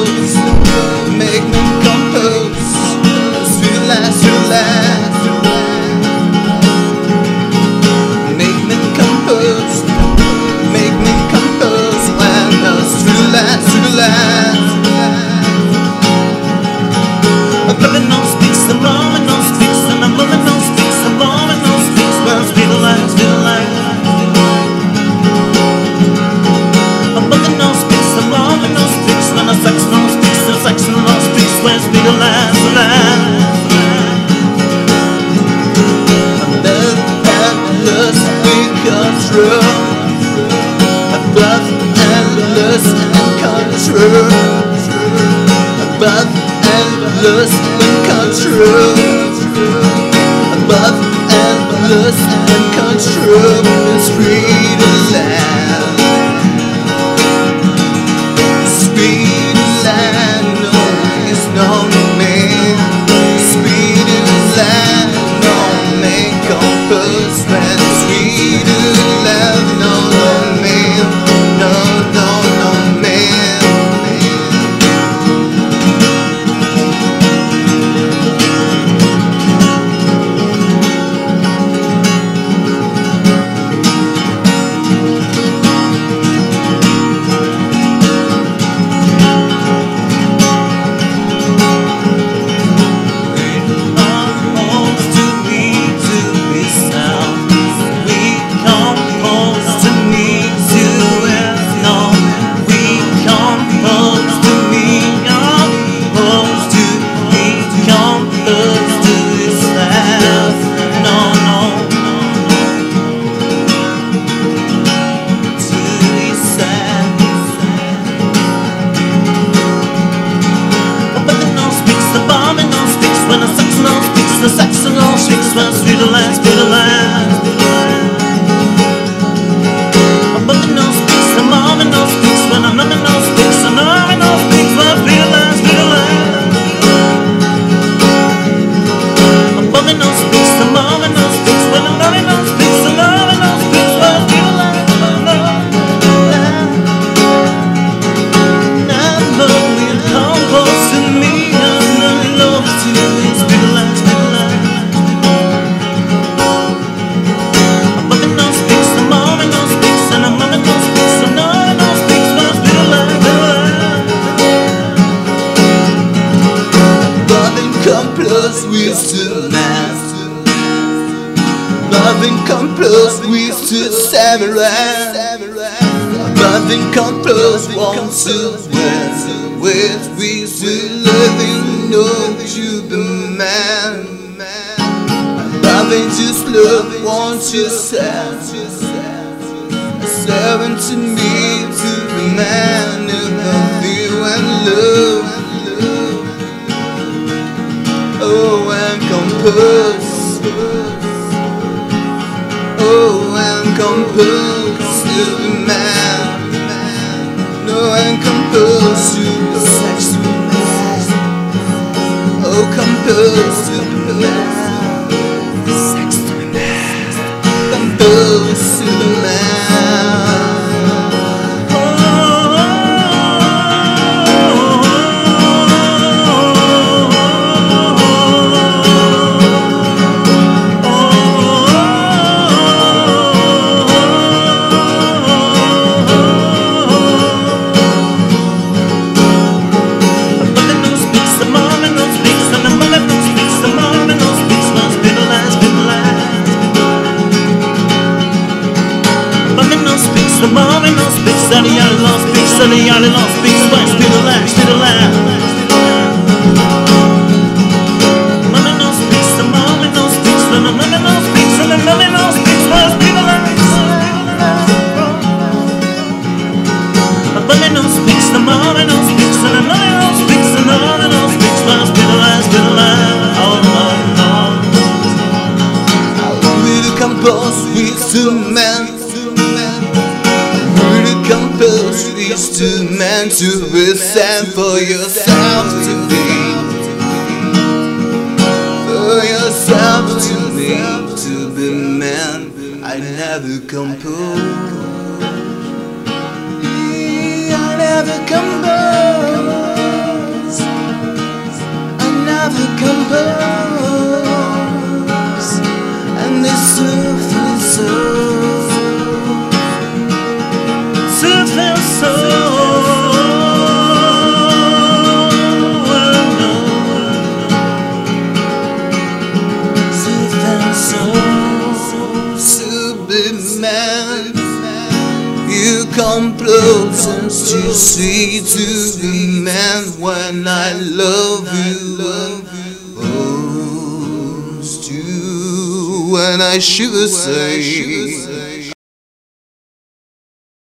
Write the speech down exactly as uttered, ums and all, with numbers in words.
compose, make me compose, sweet last, sweet last. Make me compose, make me compose, when the sweet last, sweet last. I'm loving no speaks, I'm loving no speaks, and I'm loving no speaks, I'm loving no speaks, when sweet last, sweet last. I'm loving no speaks, I'm loving no speaks, when the sex no speaks, the sex no speaks, when sweet last, sweet last. Control, above endless and control, above endless and control, above endless and control is free to land, sweet land, no is no man, sweet land, no man compose when sweet. The saxophone speaks when sweet last, sweet last. I'm bumping no speaks, I'm loving no speaks, when I'm loving no speaks, I'm loving no speaks, when sweet last, sweet last. I'm bumping no speaks, I'm loving no speaks, when I'm loving no speaks, I'm loving no speaks, when sweet last, sweet last. I'm loving compose to me, I'm love to me, sweet last. With to man, loving come close with to samurai, loving come close want to win, with we to loving know you be man, loving just love want to send, seven to me to be man in the view and love. Oh, and compose, oh, and compose to the man, no, and compose to the sexual man, oh, compose to the man, sex to the man, compose to the man. The mommy no speaks, and the other no speaks, and the other no speaks, but still the last, still the last. Mommy no speaks, the mommy no speaks, and the mommy no speaks, and the mommy no speaks, but still the last. The mommy no speaks, the mommy no speaks, and the mommy no speaks, and the mommy no speaks, but still the last, still the last. Oh no, no. Will compose with two men. Compose these two men to listen for yourself to be, for yourself to me, to be man. I never compose, I never compose. say to the man when I love you most to when I should say